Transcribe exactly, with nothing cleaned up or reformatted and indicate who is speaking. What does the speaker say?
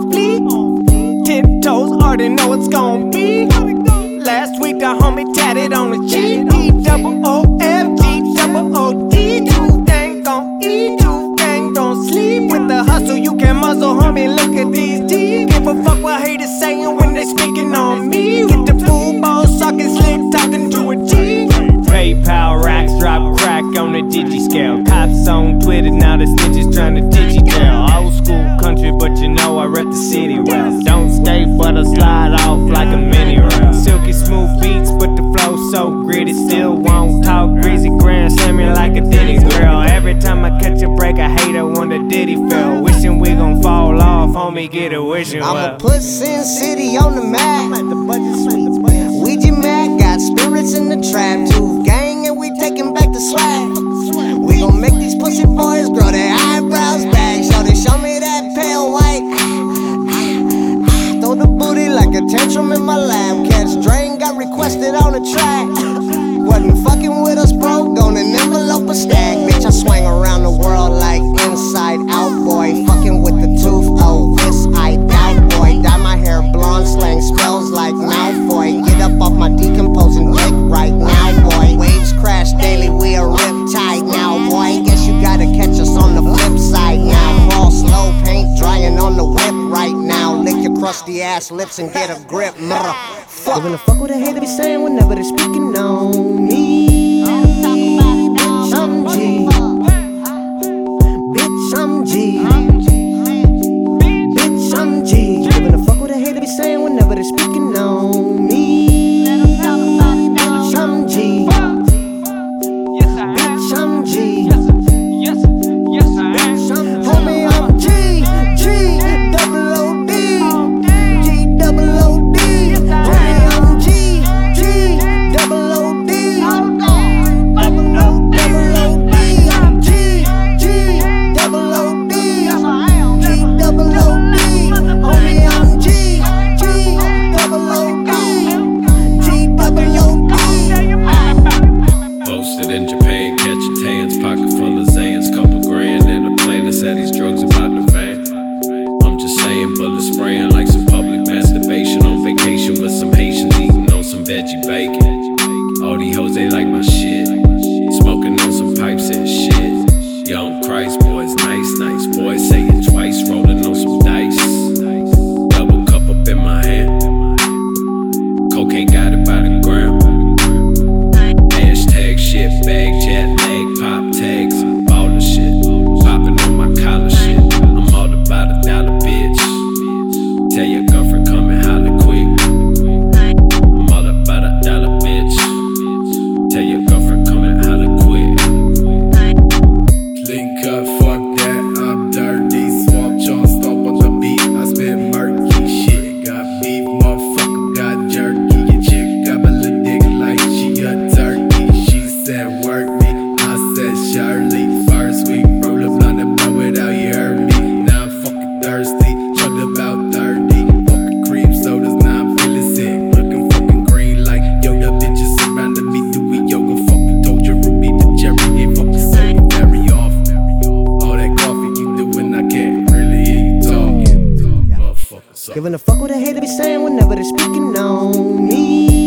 Speaker 1: on fleek. Ten toes, already know it's gon' be. Last week the homie tatted on the cheek. E double O F G double O D. Two gang gon' eat, two gang gon' sleep. With the hustle you can muzzle, homie, look at these teeth. Give a fuck what haters saying when they speaking on me. Get the pool ball sucking slick, talking to a G. PayPal racks drop crack on the digi scale. Cops on Twitter, now the snitches trying to digi jail. Old school country, but you know I rep the city well. Don't skate, but I slide off like a mini rail. Silky smooth beats, but the flow so gritty. Still won't talk greasy, grand slam me like a Diddy girl. Every time I catch a break, I hate her when the Diddy fell. Wishing we gon' fall off, homie, get a wishing well.
Speaker 2: I'ma put Sin City on the map. Ouija Mac got spirits in the trap. Two gang and we taking back the swag. We gon' make these pussy boys grow their eyebrows back. So they show me that pale white. Throw the booty like a tantrum in my lap. Catch drain got requested on the track. Wasn't fucking with us, bro. Gonna envelope a stack. Bitch, I swang around the world like inside out, boy. Fucking with the tooth, oh, this I doubt, boy. Dye my hair blonde, slang spells like Malfoy. Get up off my decomposing dick right now, boy. Waves crash daily, we are riptide now, boy. Guess you gotta catch us on the flip side now. Raw, slow, paint drying on the whip right now. Lick your crusty ass lips and get a grip, motherfucker. Giving a fuck what a hater be saying whenever they speaking on me. Bitch, I'm G. Bitch, I'm G. Bitch, I'm G. Giving a fuck what a hater be saying whenever they speaking on me. Bitch, I'm G. Bitch, I'm G. Homie, I'm G. G. Double O D. G. Double O D. Homie, I'm G. G. Double O D. Double O D. I'm G. G. Double O D. G. Double O D. Homie, I'm G. G. Double O D. G. Double O D.
Speaker 3: Posted in Japan, catching tans, pocket full of Zans, couple grand in a plane that said these drugs about the van. I'm just saying, bullet spraying like some public masturbation on vacation with some Haitians eating on some veggie bacon. All these hoes, they like my shit, smoking on some pipes and shit. Young Christ boys, nice, nice boys, say it twice, rolling on some dice. Double cup up in my hand, cocaine got it by the gram. Hashtag shit bag, jet lag, pop tags, baller shit, popping on my collar shit. I'm all about a dollar, bitch. Tell your girlfriend come and holler quick. I'm all about a dollar, bitch. Tell your girlfriend come and holler quick.
Speaker 4: Link up, fuck that, I'm dirty. Swamp John, stomp on the beat. I spit murky shit. Got beef, motherfucker, got jerky. Your chick got my little dick like she a turkey. She said work me, I said Shirley. First week, roll a blunt and blow it out, you heard me. Now I'm fucking thirsty, chugged about thirty. Fucking cream sodas, now I'm feeling sick. Looking fucking green like Yoda, bitches surrounding me doing yoga. Fucking told you Ruby the cherry, ain't fucking soda very often. All that coffee you doing, I can't really hear you talking. Motherfucker, suck.
Speaker 2: Giving a fuck what a hater be saying whenever they speaking on me.